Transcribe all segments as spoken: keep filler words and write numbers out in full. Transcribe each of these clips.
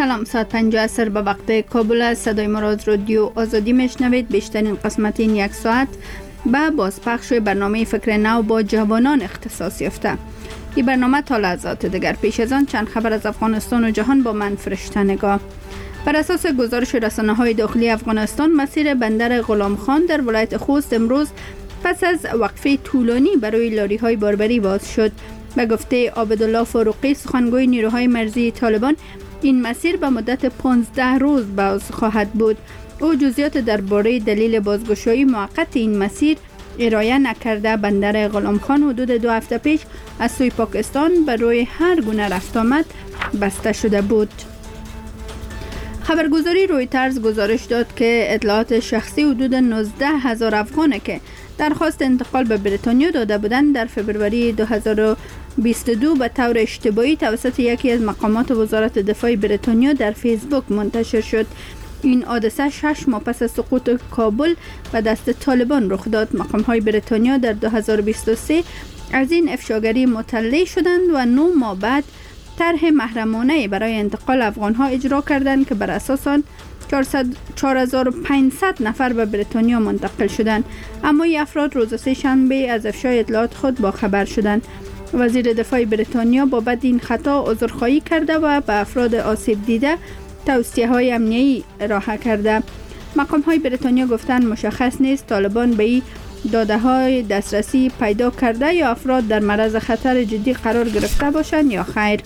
سلام، ساعت پنج عصر به وقت کابل است. صدای ما را از رادیو آزادی میشنوید. بیشترین قسمت این یک ساعت به بازپخش برنامه فکر نو با جوانان اختصاص یافته. این برنامه تا لحظات دیگر. پیش از آن چند خبر از افغانستان و جهان با من فرشته نگاه. بر اساس گزارش رسانه‌های داخلی افغانستان، مسیر بندر غلام خان در ولایت خوست امروز پس از وقفه طولانی برای لاری‌های باربری باز شد. به گفته عابدالله فاروقی، سخنگوی نیروهای مرزی طالبان، این مسیر به مدت پانزده روز باز خواهد بود. او جزئیات درباره دلیل بازگشایی موقت این مسیر ارائه نکرده. بندر غلام خان حدود دو هفته پیش از سوی پاکستان برای هر گونه رفت آمد بسته شده بود. خبرگزاری رویترز گزارش داد که اطلاعات شخصی حدود نوزده هزار افغانه که درخواست انتقال به بریتانیا داده بودند در فبروری دو هزار و بیست و دو به طور اشتباهی توسط یکی از مقامات وزارت دفاع بریتانیا در فیسبوک منتشر شد. این حادثه شش ماه پس از سقوط کابل به دست طالبان رخ داد. مقام‌های بریتانیا در دو هزار و بیست و سه از این افشاگری مطلع شدند و نه ماه بعد طرح محرمانه برای انتقال افغان‌ها اجرا کردند که بر اساس آن چهار هزار و پانصد نفر به بریتانیا منتقل شدند. اما این افراد روز سه شنبه از افشای اطلاعات خود باخبر شدند. وزیر دفاع بریتانیا بابت این خطا عذرخواهی کرده و به افراد آسیب دیده توصیه‌های امنیتی ارائه کرده. مقام‌های بریتانیا گفتند مشخص نیست طالبان به این داده‌های دسترسی پیدا کرده یا افراد در معرض خطر جدی قرار گرفته باشند یا خیر.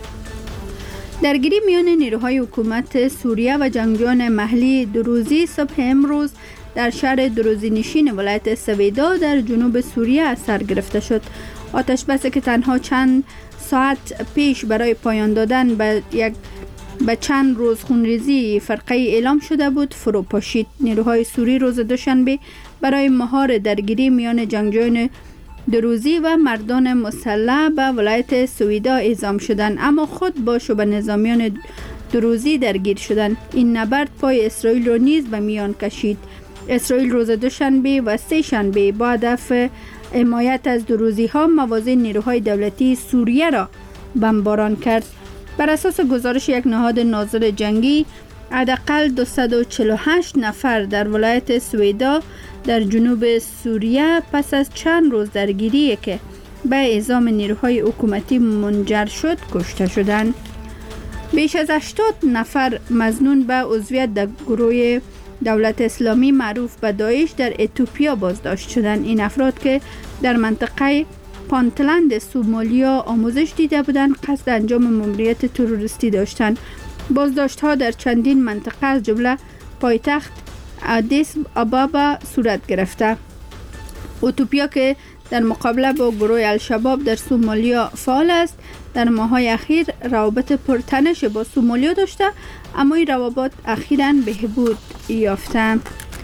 درگیری میان نیروهای حکومت سوریه و جنگجویان محلی دروزی صبح امروز در شهر دروزی نشین ولایت سویدا در جنوب سوریه سر گرفته شد. آتش بسی که تنها چند ساعت پیش برای پایان دادن به یک به چند روز خونریزی فرقه اعلام شده بود فرو پاشید. نیروهای سوری روز دوشنبه برای مهار درگیری میان جنگجویان دروزی و مردان مسلح به ولایت سویدا اعزام شدند، اما خود با شبه نظامیان دروزی درگیر شدند. این نبرد پای اسرائیل را نیز به میان کشید. اسرائیل روز دوشنبه و سه شنبه با هدف حمایت از دروزی ها موازی نیروهای دولتی سوریه را بمباران کرد. بر اساس گزارش یک نهاد ناظر جنگی، حداقل دویست و چهل و هشت نفر در ولایت سویدا در جنوب سوریه پس از چند روز درگیری که به اعزام نیروهای حکومتی منجر شد کشته شدند. بیش از هشتاد نفر مظنون به عضویت در گروه دولت اسلامی معروف به داعش در اتیوپیا بازداشت شدند. این افراد که در منطقه پانتلند سومالیا آموزش دیده بودند قصد انجام ماموریت تروریستی داشتند. بازداشت ها در چندین منطقه از جمله پایتخت آدیس آبابا صورت گرفته. اتیوپیا که در مقابله با گروه الشباب در سومالیا فعال است، در ماه‌های اخیر روابط پرتنش با سومالیا داشته، اما این روابط اخیراً بهبود یافته.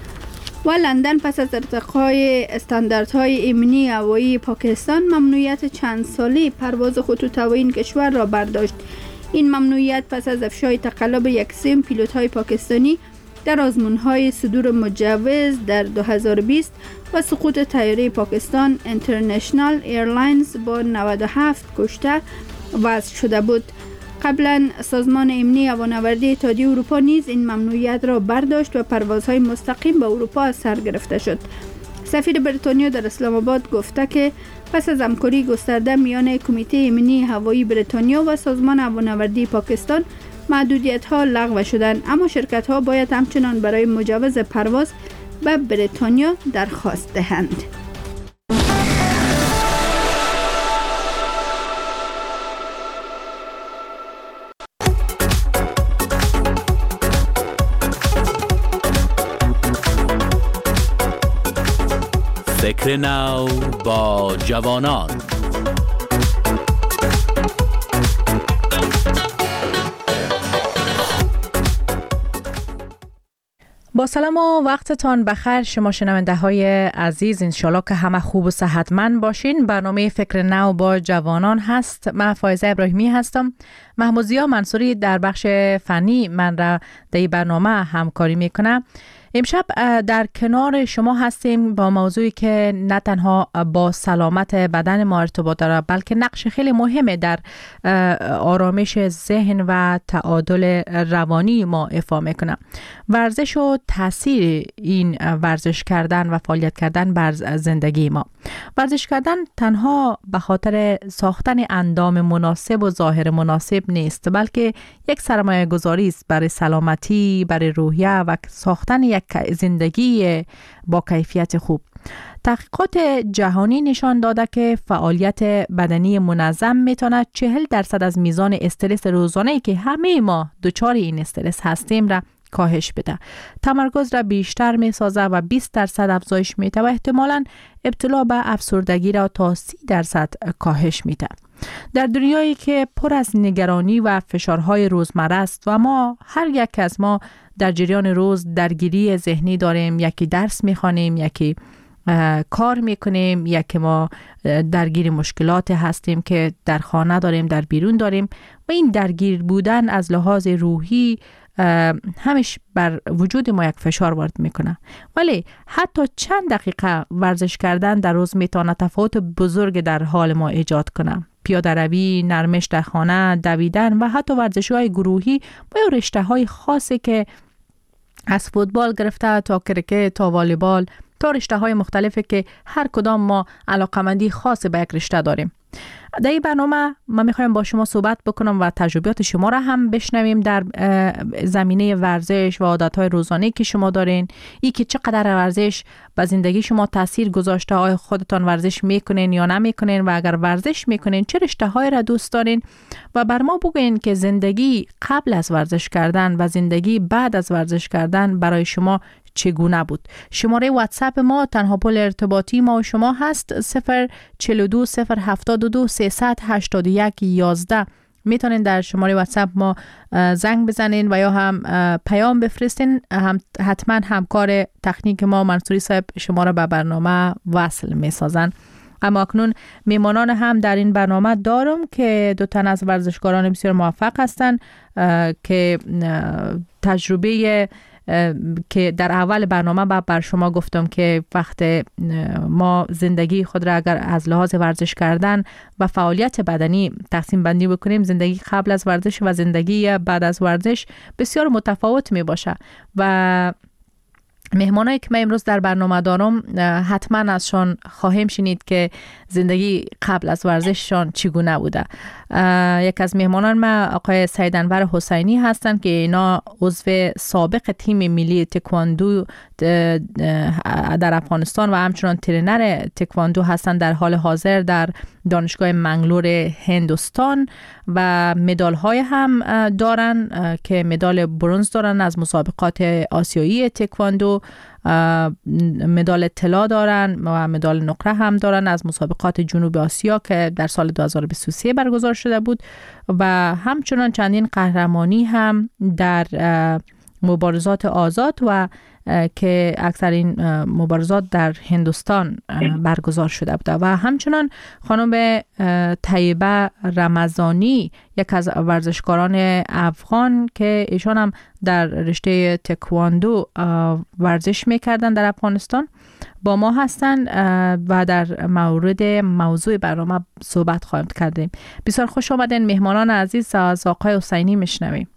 و لندن پس از ارتقای استانداردهای امنی هوایی پاکستان ممنوعیت چند ساله پرواز خطوط هوایی این کشور را برداشت. این ممنوعیت پس از افشای تقلب یک سوم پیلوت‌های پاکستانی در آزمون‌های صدور مجوز در دو هزار و بیست و سقوط طیاره پاکستان اینترنشنال ایرلاینز با نود و هفت کشته وضع شده بود. قبلا سازمان امنی هوانوردی اتحادیه اروپا نیز این ممنوعیت را برداشت و پروازهای مستقیم به اروپا از سر گرفته شد. سفیر بریتانیا در اسلام آباد گفته که پس از همکاری گسترده میان کمیته امنی هوایی بریتانیا و سازمان هوانوردی پاکستان محدودیت‌ها لغو شدند، اما شرکت‌ها باید همچنان برای مجوز پرواز به بریتانیا درخواست دهند. فکر نو با جوانان. با سلام و وقتتان بخیر شما شنونده های عزیز، انشالله که همه خوب و صحتمند باشین. برنامه فکر نو با جوانان هست. من فایزه ابراهیمی هستم. محمود ضیا منصوری در بخش فنی من را در این برنامه همکاری میکنه. امشب در کنار شما هستیم با موضوعی که نه تنها با سلامت بدن ما ارتباط داره بلکه نقش خیلی مهمه در آرامش ذهن و تعادل روانی ما ایفا میکنه. ورزش و تاثیر این ورزش کردن و فعالیت کردن بر زندگی ما. ورزش کردن تنها به خاطر ساختن اندام مناسب و ظاهر مناسب نیست بلکه یک سرمایه گذاری است برای سلامتی، برای روحیه و ساختن یک زندگی با کیفیت خوب. تحقیقات جهانی نشان داده که فعالیت بدنی منظم میتونه چهل درصد از میزان استرس روزانه‌ای که همه ما دچار این استرس هستیم را کاهش بده. تمرکز را بیشتر میسازه و بیست درصد افزایش میده و احتمالاً ابتلا به افسردگی را تا سی درصد کاهش میده. در دنیایی که پر از نگرانی و فشارهای روزمره است و ما هر یک از ما در جریان روز درگیری ذهنی داریم، یکی درس میخوانیم، یکی کار میکنیم، یکی ما درگیر مشکلات هستیم که در خانه داریم، در بیرون داریم و این درگیر بودن از لحاظ روحی همش بر وجود ما یک فشار وارد میکنه. ولی حتی چند دقیقه ورزش کردن در روز میتونه تفاوت بزرگ در حال ما ایجاد کنه. پیاده روی، نرمش در خانه، دویدن و حتی ورزش‌های گروهی با رشته‌های خاصی که از فوتبال گرفته تا کرکت تا والیبال تا رشته‌های مختلفی که هر کدام ما علاقمندی خاص به یک رشته داریم. در این برنامه ما میخوایم با شما صحبت بکنم و تجربیات شما را هم بشنویم در زمینه ورزش و عادتهای روزانه که شما دارین. ای که چقدر ورزش به زندگی شما تاثیر گذاشته، آیا خودتان ورزش میکنین یا نمیکنین و اگر ورزش میکنین چه رشته‌های را دوست دارین و بر ما بگوین که زندگی قبل از ورزش کردن و زندگی بعد از ورزش کردن برای شما چگونه بود. شماره واتساپ ما تنها پل ارتباطی ما و شما هست صفر چهل و دو صفر هفتاد و دو سیصد هشتاد و یک یازده. میتونین در شماره واتساپ ما زنگ بزنین و یا هم پیام بفرستین. هم حتما همکار تکنیک ما منصوری صاحب شما را به برنامه وصل میسازن. اما اکنون میمانان هم در این برنامه دارم که دو تن از ورزشکاران بسیار موفق هستند که تجربه که در اول برنامه با بر شما گفتم که وقت ما زندگی خود را اگر از لحاظ ورزش کردن و فعالیت بدنی تقسیم بندی بکنیم، زندگی قبل از ورزش و زندگی بعد از ورزش بسیار متفاوت می باشه و مهمانایی که من امروز در برنامه دارم حتما ازشان خواهیم شنید که زندگی قبل از ورزششان چگونه بوده. یک از مهمانان ما آقای سید انور حسینی هستند که اینا عضو سابق تیم ملی تکواندو در افغانستان و همچنان ترینر تکواندو هستند در حال حاضر در دانشگاه منگلور هندوستان و مدال های هم دارن که مدال برنز دارن از مسابقات آسیایی تکواندو، مدال طلا دارن و مدال نقره هم دارن از مسابقات جنوب آسیا که در سال دو هزار و بیست و سه برگزار شده بود و همچنان چندین قهرمانی هم در مبارزات آزاد و که اکثر این مبارزات در هندوستان برگزار شده بوده و همچنان خانم طیبه رمضانی یک از ورزشکاران افغان که ایشان هم در رشته تکواندو ورزش میکردن در افغانستان با ما هستن و در مورد موضوع برنامه صحبت خواهیم کردیم. بسیار خوش آمدین مهمانان عزیز. از آقای حسینی میشنویم.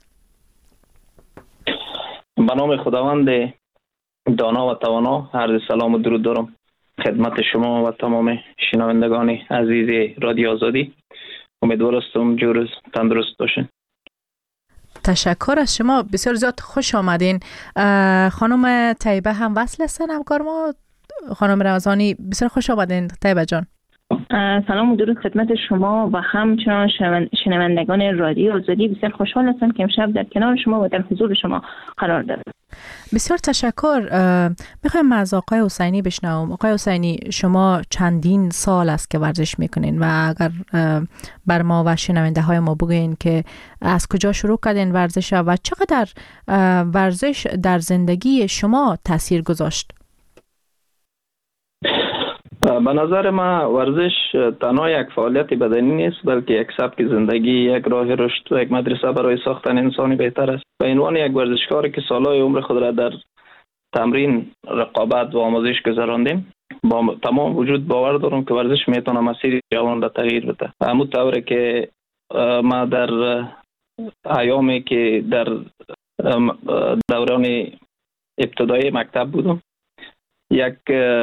به نام خداوند دانا و توانا عرض سلام و درود دارم خدمت شما و تمام شنوندگان عزیز رادیو آزادی. امیدوار هستم جور تندرست باشین. تشکر از شما، بسیار زیاد خوش آمدین. خانم طیبه هم وصل هستن همکار ما. خانم رمضانی بسیار خوش آمدین طیبه جان. سلام و درود خدمت شما و همچنان شنوندگان رادیو آزادی. بسیار خوشحال هستم که امشب در کنار شما و در حضور شما قرار دارم. بسیار تشکر. میخوایم از آقای حسینی بشنوم. آقای حسینی شما چندین سال است که ورزش میکنین و اگر بر ما و شنونده های ما بگوین که از کجا شروع کردین ورزش و چقدر ورزش در زندگی شما تاثیر گذاشت؟ به نظر ما ورزش تنها یک فعالیت بدنی نیست بلکه یک سبک زندگی، یک راه رشد و یک مدرسه برای ساختن انسانی بهتر است. به عنوان یک ورزشکار که سالهای عمر خود را در تمرین، رقابت و آموزش گذراندیم. با تمام وجود باور دارم که ورزش میتونه مسیر جوان را تغییر بده. همون طوره که ما در ایامی که در دوران ابتدایی مکتب بودم، یک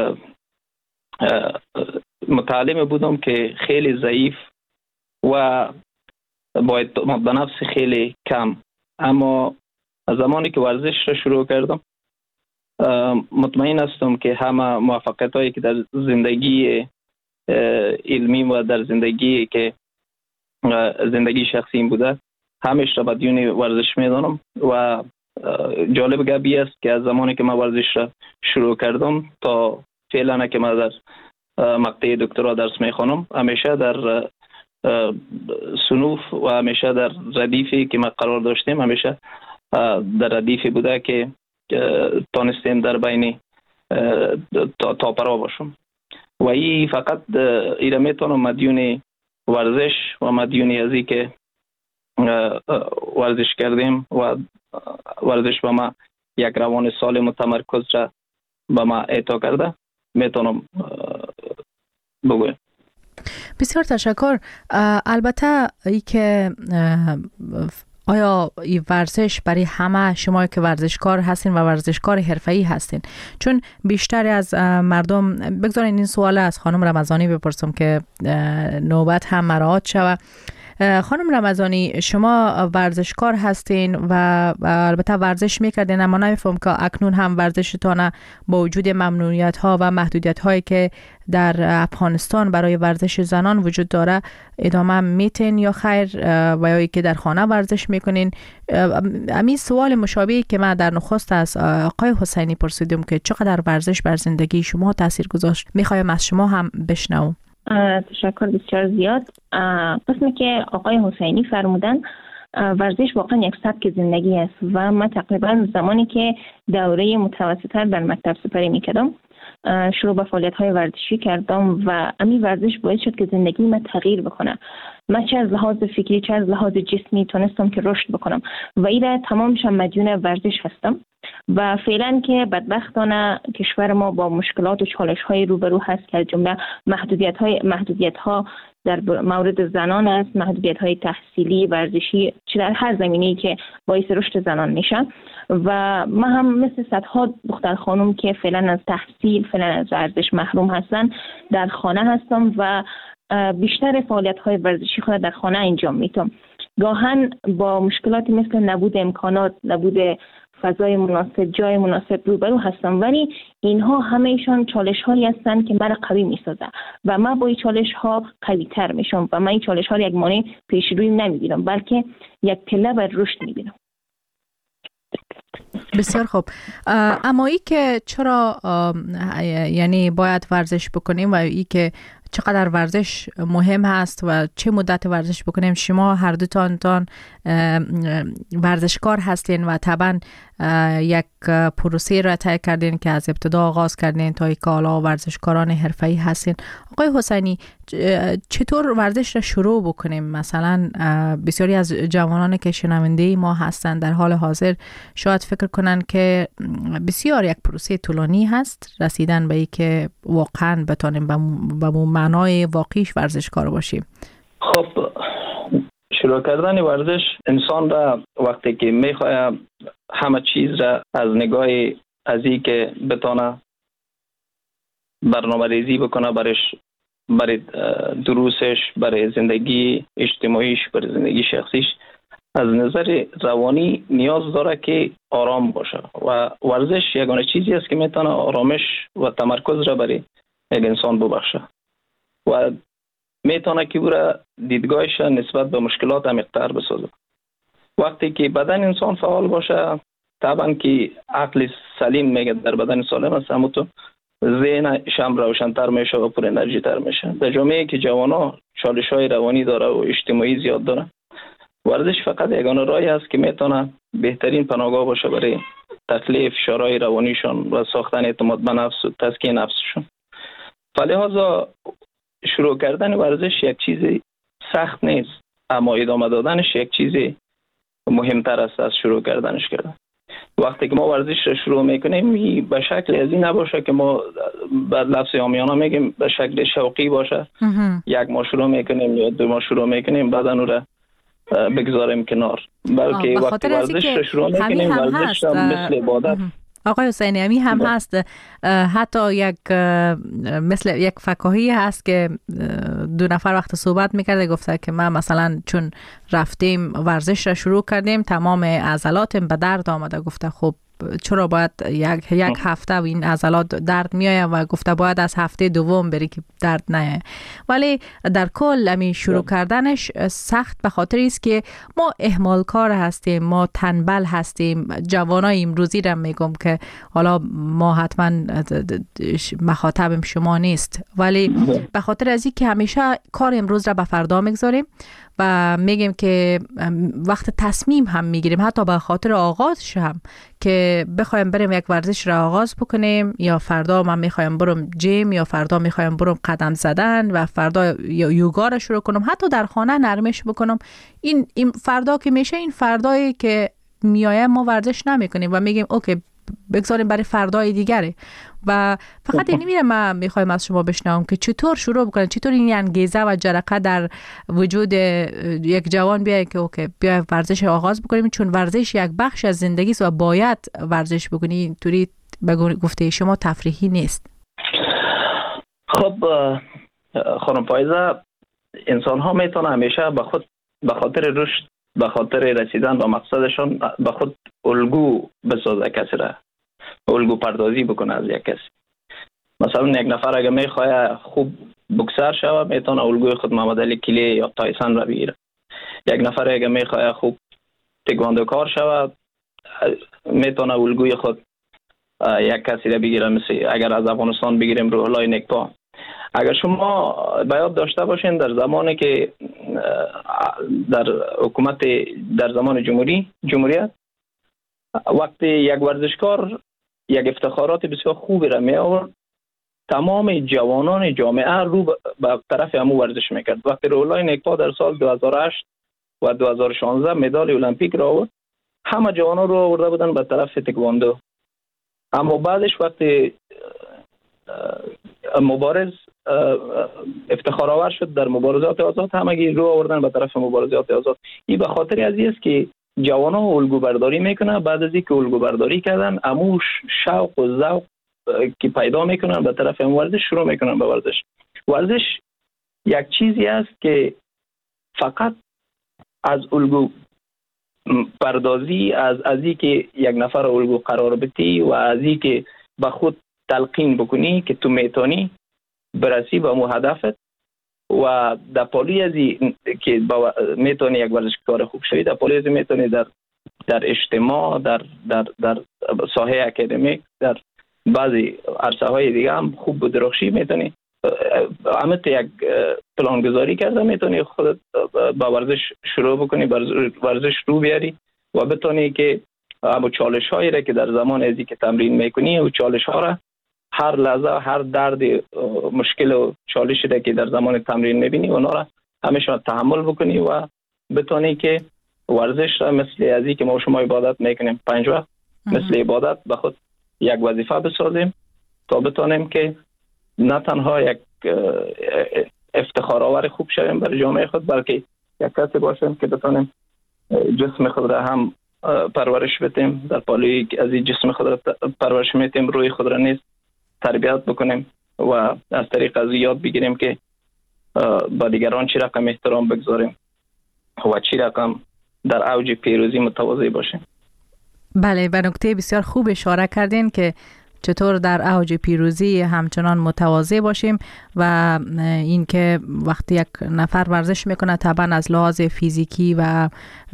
متعلم بودم که خیلی ضعیف و با اعتماد به نفس خیلی کم، اما زمانی که ورزش را شروع کردم مطمئن هستم که همه موفقیت هایی که در زندگی علمی و در زندگی که زندگی شخصی بوده همش را بدون ورزش میدانم. و جالب گپی است که از زمانی که من ورزش را شروع کردم تا فعلا که من در مقطع دکترا درس میخوانم، همیشه در صنوف و همیشه در ردیفی که ما قرار داشتیم، همیشه در ردیفی بوده که تانستیم در بین تاپرا باشم. و این فقط ایره میتونم مدیون ورزش و مدیون ازی که ورزش کردیم و ورزش به ما یک روان سالم و تمرکز را به ما اعطا کرده میتونم بگویم. بسیار تشکر. البته ای که آیا این ورزش برای همه شما که ورزشکار هستین و ورزشکار حرفه‌ای هستین؟ چون بیشتر از مردم، بگذارین این سوال از خانم رمضانی بپرسم که نوبت هم مراعات شود. خانم رمضانی، شما ورزشکار هستین و البته ورزش میکردین، اما نمیفهم که اکنون هم ورزشتان با وجود ممنوعیت ها و محدودیت هایی که در افغانستان برای ورزش زنان وجود داره ادامه میتین یا خیر، و یا که در خانه ورزش میکنین؟ همین سوال مشابهی که من در نخست از آقای حسینی پرسیدم که چقدر ورزش بر زندگی شما تاثیر گذاشت، میخوایم از شما هم بشنوم. تشکر بسیار زیاد. قسمی که آقای حسینی فرمودن، ورزش واقعا یک سبک زندگی است و من تقریبا زمانی که دوره متوسطه در مکتب سپری میکردم شروع به فعالیت های ورزشی کردم و همین ورزش باعث شد که زندگی من تغییر بکنه. من چه از لحاظ فکری چه از لحاظ جسمی تونستم که رشد بکنم و ایره تمامشم مدیون ورزش هستم. و فعلا که بدبختانه کشور ما با مشکلات و چالش های روبرو هست که از جمله محدودیت های محدودیت ها در مورد زنان است، محدودیت های تحصیلی، ورزشی، چه در هر زمینه‌ای که باعث رشد زنان میشه. و ما هم مثل صدها دختر خانم که فعلا از تحصیل، فعلا از ورزش محروم هستن، در خانه هستم و بیشتر فعالیت های ورزشی خود در خانه انجام میدم. گاهن با مشکلاتی مثل نبود امکانات، نبود فضای مناسب، جای مناسب روبرو هستم، ولی اینها همه ایشان چالش هایی هستند که مرا قوی میسازه و من با این چالش ها قوی تر میشم و من این چالش ها را یک مانع پیش روی نمیبینم بلکه یک پله بر رشد میبینم. بسیار خوب. اما ای که چرا یعنی باید ورزش بکنیم و ای که چقدر ورزش مهم هست و چه مدت ورزش بکنیم، شما هر دوتان تان ورزشکار هستین و طبعا یک پروسه را طی کردین که از ابتدا آغاز کردین تا که حالا ورزشکاران حرفه‌ای هستین. آقای حسینی، چطور ورزش را شروع بکنیم؟ مثلا بسیاری از جوانان که شنونده ما هستند در حال حاضر شاید فکر کنن که بسیار یک پروسه طولانی هست رسیدن به این که واقعا بتونیم به معنای واقعیش ورزشکار باشیم. خب شروع کردن ورزش انسان را وقتی که میخواه همه چیز را از نگاه از این که بتونه برنامه ریزی بکنه برش، برای دروسش، برای زندگی اجتماعیش، برای زندگی شخصیش، از نظر روانی نیاز داره که آرام باشه و ورزش یگانه چیزی است که میتونه آرامش و تمرکز را برای یک انسان ببخشه و میتونه که او را دیدگاهش نسبت به مشکلات عمیق‌تر بسازه. وقتی که بدن انسان فعال باشه، طبعا که عقل سلیم میگه در بدن سالم است، اما تو ذهنش هم روشن‌تر میشه و پر انرژی تر میشه. در جامعه‌ای که جوانا چالش‌های روانی داره و اجتماعی زیاد داره، ورزش فقط یگانه راهی است که میتونه بهترین پناهگاه باشه برای تخلیه فشارهای روانیشان و ساختن اعتماد به نفس و تزکیه نفسشون. فلهذا شروع کردن ورزش یک چیز سخت نیست، اما ادامه دادنش یک چیز مهمتر است از شروع کردنش کردن. وقتی که ما ورزش را شروع میکنیم به شکل از این نباشه که ما به لفظ عامیانه میگیم به شکل شوقی باشه. یک ما شروع میکنیم یا دو ما شروع میکنیم بعد اون را بگذاریم کنار، بلکه وقتی ورزش را شروع میکنیم ورزش را مثل عبادت. آقای حسینی امی هم هست، حتی یک مثل یک فکاهی هست که دو نفر وقت صحبت میکرده گفته که ما مثلا چون رفتیم ورزش را شروع کردیم تمام عضلاتم به درد آمده. گفته خب چرا باید یک یک هفته و این عضلات درد میایه و گفته باید از هفته دوم بری که درد نیایه. ولی در کل امی شروع کردنش سخت به خاطر است که ما اهمال کار هستیم، ما تنبل هستیم. جوانای امروزی را میگم که حالا ما حتما مخاطبم شما نیست، ولی به خاطر از این که همیشه کار امروز را به فردا میگذاریم و میگیم که وقت تصمیم هم میگیریم حتی به خاطر آغازش هم که بخوایم بریم یک ورزش را آغاز بکنیم، یا فردا من میخوایم برم جیم، یا فردا میخوایم برم قدم زدن و فردا یوگا را شروع کنم، حتی در خانه نرمش بکنم. این این فردا که میشه این فردایی که میایم ما ورزش نمیکنیم و میگیم اوکی بگذاریم برای فردای دیگره. و فقط این میره ما میخوایم از شما بشنوم که چطور شروع بکنن، چطور این انگیزه و جرقه در وجود یک جوان بیاید که اوکی بیا ورزش آغاز بکنیم، چون ورزش یک بخش از زندگی است و باید ورزش بکنی. اینطوری به گفته شما تفریحی نیست. خب خانم فایزه، انسان ها میتونه همیشه به خود به خاطر رشد، به خاطر رسیدن به مقصدشان به خود الگو بسازه، کسی را الگو پردازی بکنه از یک کسی. مثلا یک نفر اگه میخواه خوب بوکسر شود میتونه الگوی خود محمد علی کلی یا تایسون را بگیره. یک نفر اگه میخواه خوب تکواندوکار شود میتونه الگوی خود یک کسی را بگیره، مثل اگر از افغانستان بگیریم روح‌الله نگپا. اگر شما باید داشته باشین در زمانی که در حکومت در زمان جمهوری جمهوریت وقتی یک ورزشکار یک افتخارات بسیار خوبی را می آورد، تمام جوانان جامعه رو به طرف همو ورزش میکرد. وقتی روح‌الله نگپا در سال دو هزار و هشت و دو هزار و شانزده مدال المپیک را آورد، همه جوانان رو آورده بودن به طرف تکواندو. اما بعدش وقتی مبارز افتخار آور شد در مبارزات آزاد، همگی رو آوردن به طرف مبارزات آزاد. این به خاطر از این است که جوانان الگو برداری میکنن، بعد از اینکه الگو برداری کردن اموش شوق و ذوق که پیدا میکنن به طرف ورزش شروع میکنن به ورزش. ورزش یک چیزی است که فقط از الگو پردازی، از از اینکه یک نفر الگو قرار بدی و از اینکه به خود تلقین بکنی که تو میتونی برسی به مو هدفت و در پالی از که میتونی یک ورزشکار خوب شوی، در پالی از میتونی در در اجتماع، در در در ساحه اکادمیک، در بعضی عرصه های دیگه هم خوب بدرخشی میتونی همت یک پلان گذاری کرده، میتونی خودت با ورزش شروع بکنی، ورزش رو بیاری و بتونی که اما چالش هایی را که در زمان ازی که تمرین میکنی و چالش ها را هر لحظه هر درد مشکل و چالشی را که در زمان تمرین میبینی اونا را همیشه تحمل بکنی و بتونی که ورزش را مثل ازی که ما شما عبادت میکنیم پنج وقت مثل عبادت به خود یک وظیفه بسازیم تا بتونیم که نه تنها یک افتخار آور خوب شویم برای جامعه خود، بلکه یک کسی باشیم که بتونیم جسم خود را هم پرورش بدیم، در پالی از این جسم خود را پرورش میدیم روی خود را نیز تربیت بکنیم و از طریق از یاد بگیریم که با دیگران چی رقم احترام بگذاریم و چی رقم در اوج پیروزی متواضع باشیم. بله، به نکته بسیار خوب اشاره کردین که چطور در اوج پیروزی همچنان متواضع باشیم و اینکه وقتی یک نفر ورزش میکنه طبعا از لحاظ فیزیکی و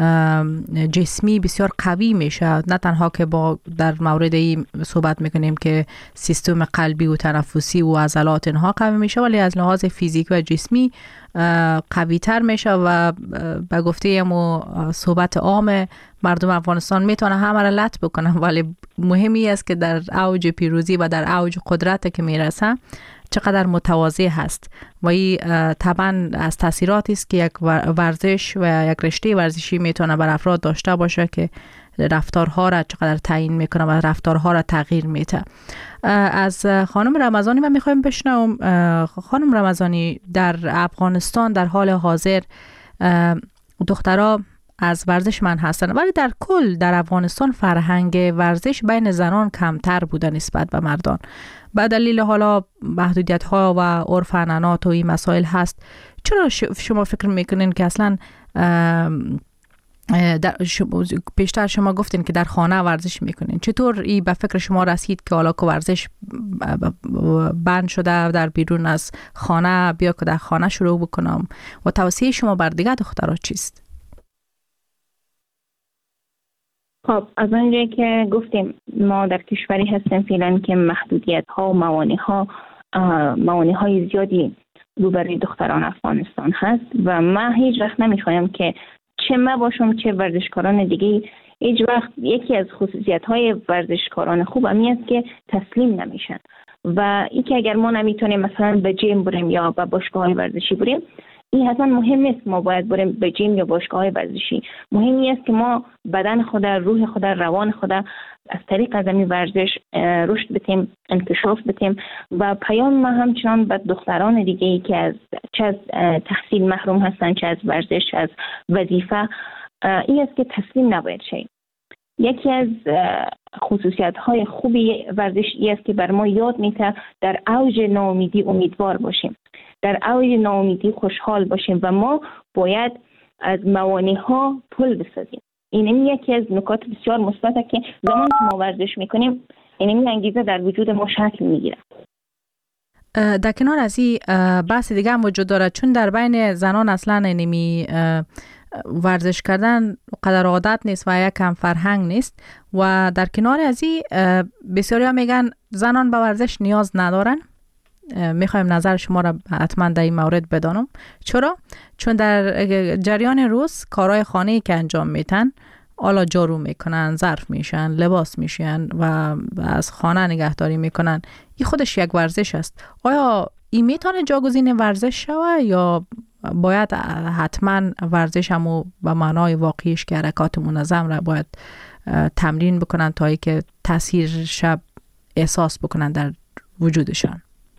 جسمی بسیار قوی میشه، نه تنها که با در مورد این صحبت میکنیم که سیستم قلبی و تنفسی و عضلات اینها قوی میشه، ولی از لحاظ فیزیکی و جسمی قوی تر میشه و به گفته مو صحبت عام مردم افغانستان میتونه همه را لط بکنه، ولی مهمی است که در اوج پیروزی و در اوج قدرت که میرسه چقدر متواضع هست و این طبعا از تاثیراتی است که یک ورزش و یک رشته ورزشی میتونه بر افراد داشته باشه که رفتارها را چقدر تعیین میکنه و رفتارها را تغییر میده. از خانم رمضانی من میخوایم بشنوم. خانم رمضانی، در افغانستان در حال حاضر دخترها از ورزش من هستن، ولی در کل در افغانستان فرهنگ ورزش بین زنان کمتر بوده نسبت به مردان. به دلیل حالا محدودیت ها و عرف عنعنات و این مسائل هست. چرا شما فکر میکنین که اصلا در پیشتر شما گفتین که در خانه ورزش میکنین، چطور این به فکر شما رسید که حالا که ورزش بند شده در بیرون از خانه بیا که در خانه شروع بکنم و توصیه شما بر دیگه دخترها چیست؟ خب از اونجایی که گفتیم ما در کشوری هستیم فعلا که محدودیت ها و موانع ها موانع های زیادی روبروی دختران افغانستان هست و من هیچ وقت نمیخوایم که چه ما باشم چه ورزشکاران دیگه، هیچ وقت یکی از خصوصیت های ورزشکاران خوب همی است که تسلیم نمیشن و ای که اگر ما نمیتونیم مثلا به جیم بریم یا به باشگاه ورزشی بریم، این حتما مهم نیست ما باید بریم به جیم یا باشگاه ورزشی. مهم است که ما بدن خود، روح خود، روان خود از طریق از این ورزش رشد بتیم، انکشاف بتیم و پیام ما همچنان به دختران دیگه ای که از چه از تحصیل محروم هستن، چه از ورزش، چه از وظیفه، این است که تسلیم نباید شیم. یکی از خصوصیت های خوبی ورزش این است که بر ما یاد میده در اوج ناامیدی امیدوار باشیم، در اوج ناامیدی خوشحال باشیم و ما باید از موانع ها پل بسازیم. این یکی از نکات بسیار مثبته که زمان که ما ورزش میکنیم این انگیزه در وجود ما شکل میگیره. در کنار از این بحث دیگه هم وجود داره، چون در بین زنان اصلا اینمی ورزش کردن قدر عادت نیست و یک کم فرهنگ نیست و در کنار از این بسیاری ها میگن زنان به ورزش نیاز ندارن. میخوایم نظر شما را حتما در این مورد بدانم. چرا؟ چون در جریان روز کارهای خانه‌ای که انجام میتن، حالا جارو میکنن، ظرف میشن، لباس میشن و از خانه نگهداری میکنن، این خودش یک ورزش است. آیا این میتونه جاگزین ورزش شوه یا باید حتما ورزش همو به معنای واقعیش که حرکات منظم را باید تمرین بکنن تا ای که تاثیر شب احساس بکنن در وجودشان؟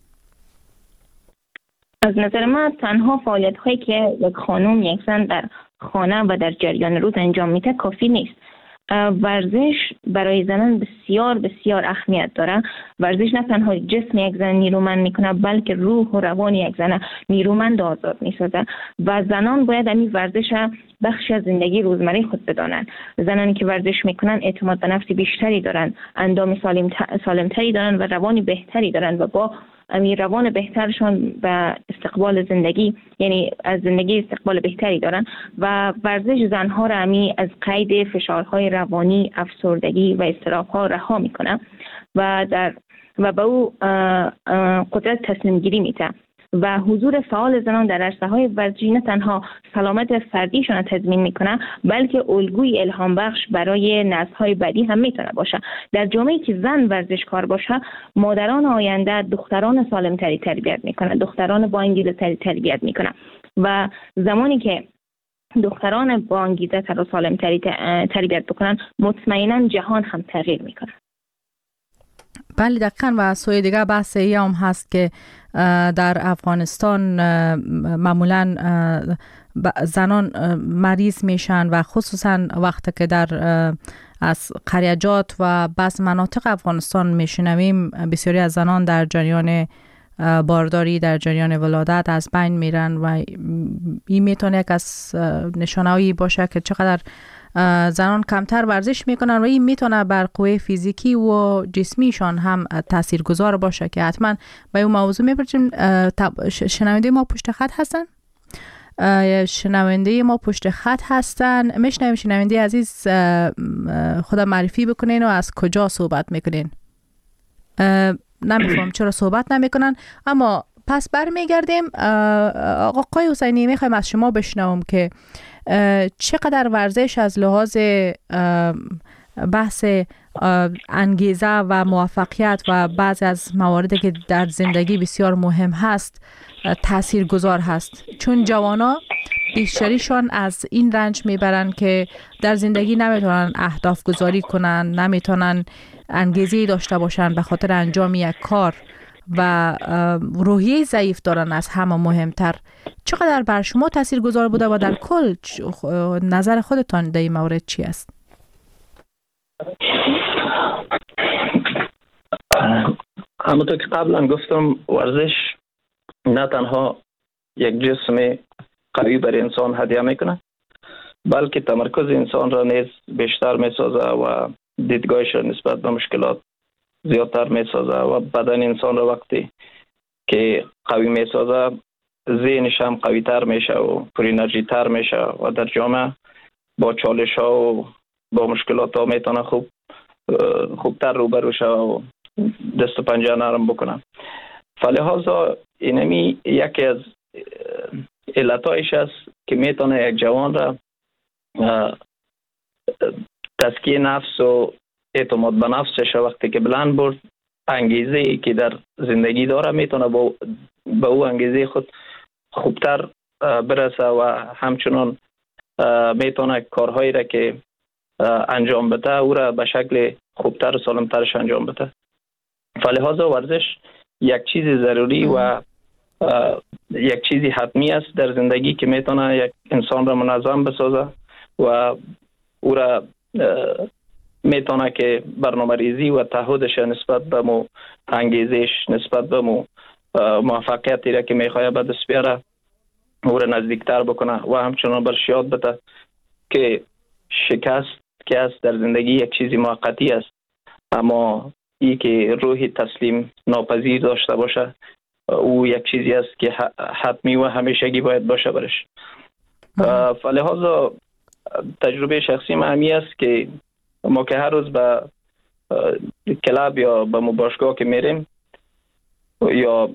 از نظر من تنها فعالیت هایی که یک خانم یک زن در خانه و در جریان روز انجام میده کافی نیست. ورزش برای زنان بسیار بسیار اهمیت داره. ورزش نه تنها جسم یک زن نیرومند میکنه بلکه روح و روان یک زن نیرومند آزاد میسازه و زنان باید همین ورزش بخش از زندگی روزمره خود بدانند. زنانی که ورزش میکنن اعتماد به نفس بیشتری دارن، اندام سالم سالمتری دارن و روانی بهتری دارن و با امی روان بهترشان به استقبال زندگی، یعنی از زندگی استقبال بهتری دارن و ورزش زنها را امی از قید فشارهای روانی، افسردگی و اضطراب‌ها رها میکنه و در و به او قدرت تصمیم گیری میده و حضور فعال زنان در عرصه‌های ورزشی نه تنها سلامت فردیشان را تضمین میکنه بلکه الگوی الهام بخش برای نسل‌های بعدی هم میتونه باشه. در جامعه‌ای که زن ورزشکار باشه، مادران آینده دختران سالمتری تربیت میکنه، دختران با انگیزه تری تربیت میکنه و زمانی که دختران با انگیزه تر و سالمتری تربیت بکنن، مطمئنا جهان هم تغییر میکنه. بله دقیقاً. و سوی دیگه بحث ای هم هست که در افغانستان معمولاً زنان مریض میشن و خصوصاً وقتی که در از قریجات و بعض مناطق افغانستان میشنویم بسیاری از زنان در جریان بارداری، در جریان ولادت از بین میرن و این میتونه یک از نشانه‌ای باشه که چقدر زنان کمتر ورزش میکنن و این میتونه بر قوه فیزیکی و جسمیشان هم تاثیرگذار باشه که حتما به اون موضوع میپرسیم. شنونده ما پشت خط هستن؟ شنونده ما پشت خط هستن. میشنویم شنونده عزیز، خدا معرفی بکنین و از کجا صحبت میکنین؟ نمیفهم چرا صحبت نمیکنن، اما پس برمیگردیم. آقای حسینی میخوایم از شما بشنوم که چقدر ورزش از لحاظ بحث انگیزه و موفقیت و بعضی از مواردی که در زندگی بسیار مهم هست تاثیرگذار هست، چون جوانا بیشتریشان از این رنج میبرن که در زندگی نمیتونن اهداف گذاری کنن، نمیتونن انگیزه داشته باشن به خاطر انجام یک کار و روحیه ضعیف دارن. از همه مهمتر چقدر بر شما تاثیرگذار بوده و در کل نظر خودتان در این مورد چی است؟ همونطور که قبلا گفتم، ورزش نه تنها یک جسم قوی برای انسان هدیه میکنه، بلکه تمرکز انسان را نیز بیشتر میسازه و دیدگاهش را نسبت به مشکلات زیادتر میسازه و بدن انسان را وقتی که قوی میسازه ذهنش هم قوی تر میشه و پر انرژی تر میشه و در جامعه با چالش ها و با مشکلات ها میتونه خوب خوبتر روبرو شه و دست و پنجه نرم بکنه. فلحاظا اینمی یکی از علتایش است که میتونه یک جوان را تزکیه نفس و اعتماد به نفسش وقتی که بلند برد، انگیزه ای که در زندگی داره میتونه با به او انگیزه خود خوبتر برسه و همچنان میتونه کارهایی را که انجام بده او را به شکل خوبتر و سالمترش انجام بده. فلحاظا ورزش یک چیز ضروری و یک چیزی حتمی است در زندگی که میتونه یک انسان را منظم بسازه و او را میتونه که برنامه ریزی و تعهدش نسبت به مو انگیزش، نسبت به مو موفقیتی را که میخواه به دست بیاره او را نزدیکتر بکنه و همچنان برش یاد بده که شکست که است در زندگی یک چیزی موقتی است، اما ای که روح تسلیم ناپذیر داشته باشه او یک چیزی است که حتمی و همیشگی باید باشه برش. فلحاظا تجربه شخصی من همی است که ما که هر روز به کلاب یا به باشگاه که میریم یا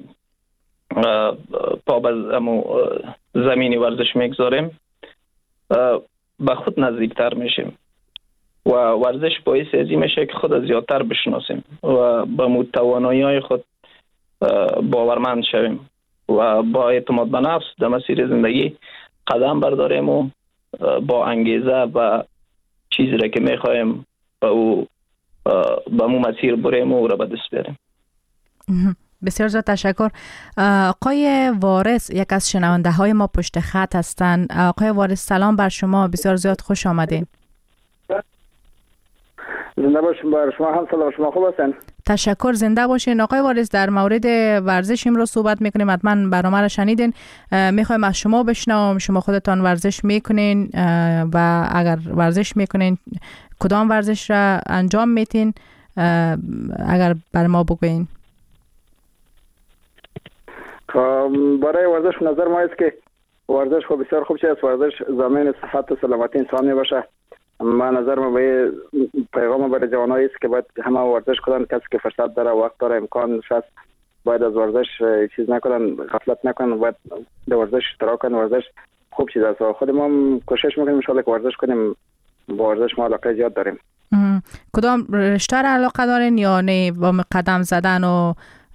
پا به زمین ورزش میگذاریم به خود نزدیکتر میشیم و ورزش باعث ازی میشه که خود زیادتر بشناسیم و به متوانایی خود باورمند شویم و با اعتماد به نفس در مسیر زندگی قدم برداریم و با انگیزه و چیزی را که میخوایم به او به مو مسیر بریم و او را به دست بیاریم. بسیار زیاد تشکر. آقای وارث یک از شنونده های ما پشت خط هستند. آقای وارث سلام بر شما، بسیار زیاد خوش آمدین. زنده باشین. بر شما هم سلام، شما خوب هستین؟ تشکر، زنده باشین. آقای وارث در مورد ورزش امروز صحبت میکنیم، حتما برنامه را شنیدین. میخوایم از شما بشنوم، شما خودتان ورزش میکنین و اگر ورزش میکنین کدام ورزش را انجام میتین؟ اگر بر ما بگوین. برای ورزش نظر ما است که ورزش خب بسیار خوب است. ورزش ضامن صحت و سلامتی انسان می باشه. ما نظر ما به پیغام برای جوانایی است که باید همه ورزش کنن. کسی که فرصت داره، وقت داره، امکان هست، باید از ورزش چیز نکنن، غفلت نکنن، باید در ورزش اشتراک کنن. ورزش خوب چیز است. خود ما هم کوشش میکنیم ان شاءالله که ورزش کنیم. با ورزش ما علاقه زیاد داریم. کدام رشته را علاقه دارین یا نه با قدم زدن و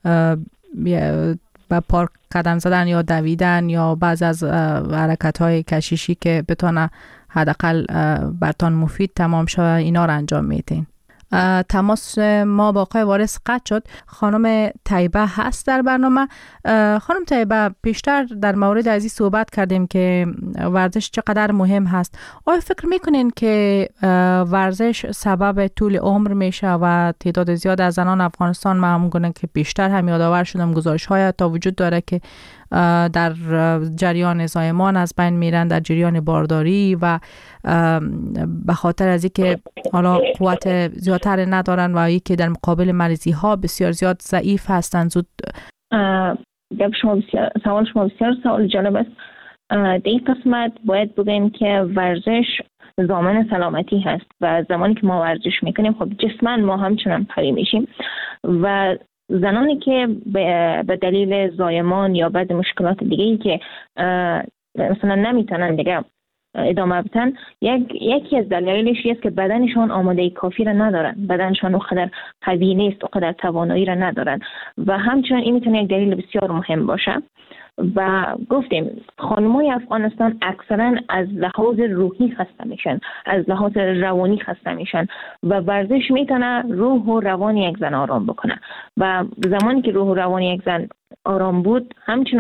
با پارک قدم زدن یا دویدن یا بعض از حرکت های کشیشی که بتونه حداقل برتان مفید تمام شود اینا رو انجام میدین؟ تماس ما با آقای وارث قطع شد. خانم طیبه هست در برنامه. خانم طیبه، پیشتر در مورد ازی صحبت کردیم که ورزش چقدر مهم هست. آیا فکر میکنین که ورزش سبب طول عمر میشه و تعداد زیاد از زنان افغانستان معمولا که بیشتر هم یادآور شدم گزارش های تا وجود داره که در جریان زایمان از بین میرن، در جریان بارداری و به خاطر از اینکه حالا قوت زیادتر ندارن و اینکه در مقابل مریضی ها بسیار زیاد ضعیف هستند. زود جواب شما بسیار سوال شما بسیار سوال جالب است. در این قسمت باید بگیم که ورزش ضامن سلامتی هست و زمانی که ما ورزش میکنیم خب جسماً ما همچنان قوی میشیم و زنانی که به دلیل زایمان یا بعض مشکلات دیگه‌ای که مثلا نمیتونن دیگه ادامه بدن، یک یکی از دلایلش است که بدنشان آماده کافی را ندارن، بدنشان اونقدر قوی نیست، اونقدر توانایی را ندارن و همچنین این میتونه یک دلیل بسیار مهم باشه. و گفتیم خانمای افغانستان اکثرا از لحاظ روحی خسته میشن، از لحاظ روانی خسته میشن و ورزش میتونه روح و روان یک زن آرام بکنه و زمانی که روح و روان یک زن آرام بود همچنان